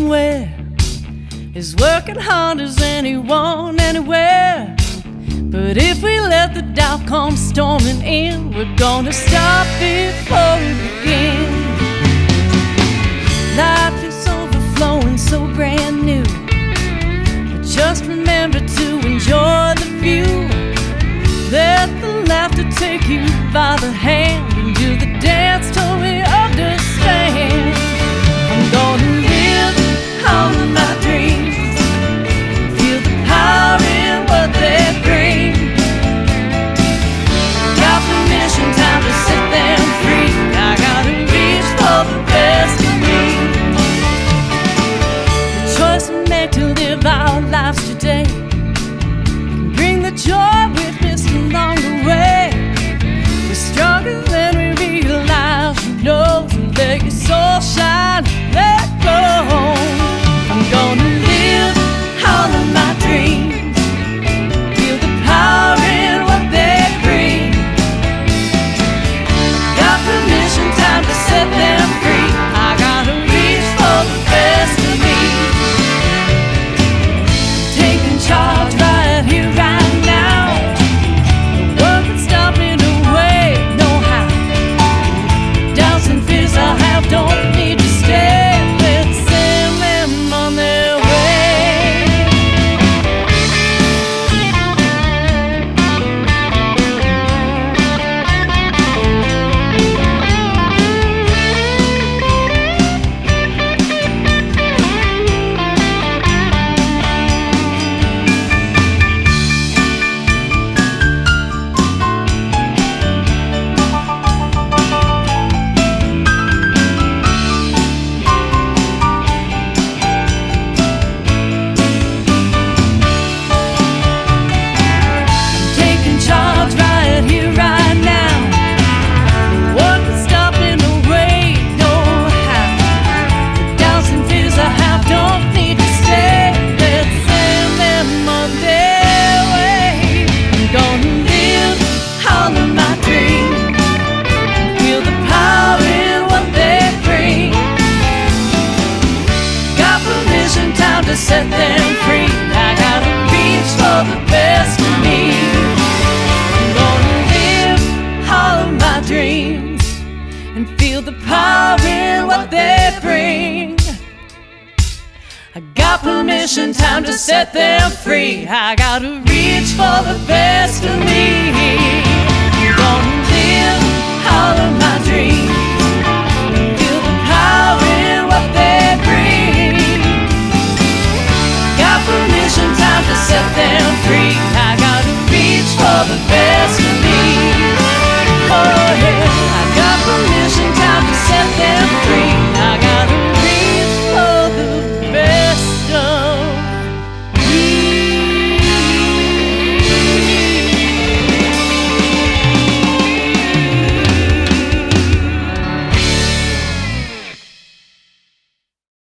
somewhere is working hard as anyone anywhere. But if we let the doubt come storming in, we're gonna stop before we begin. Life is overflowing, so brand new. But just remember to enjoy the view. Let the laughter take you by the hand and do the dance till we understand. I'm gonna live all of my dreams, feel the power in what they bring. Got permission, time to set them free. I gotta reach for the best of me. The choice we make to live our lives today can bring the joy we've missed along the way. We're stronger than we realize, you know, so let your soul shine, let go. I'm gonna live all of my dreams, feel the power in what they bring. Got permission, time to set them free. I gotta reach for the best of me. Taking charge right here, right now. No one can stop me the way, no how. Doubts and fears I have don't need to stay. Let's send them on their way. Taking charge right here, right now. No one can stop me the way, no how. The doubts and fears I have don't need to stay. Let's send them on their way. I'm gonna live all of my dreams, feel the power in what they bring. Got permission, time to set them free. I gotta reach for the best of me. I'm gonna live all of my dreams and feel the power in what they bring. I got permission, time to set them free. I gotta reach for the best of me. I'm gonna live all of my dreams,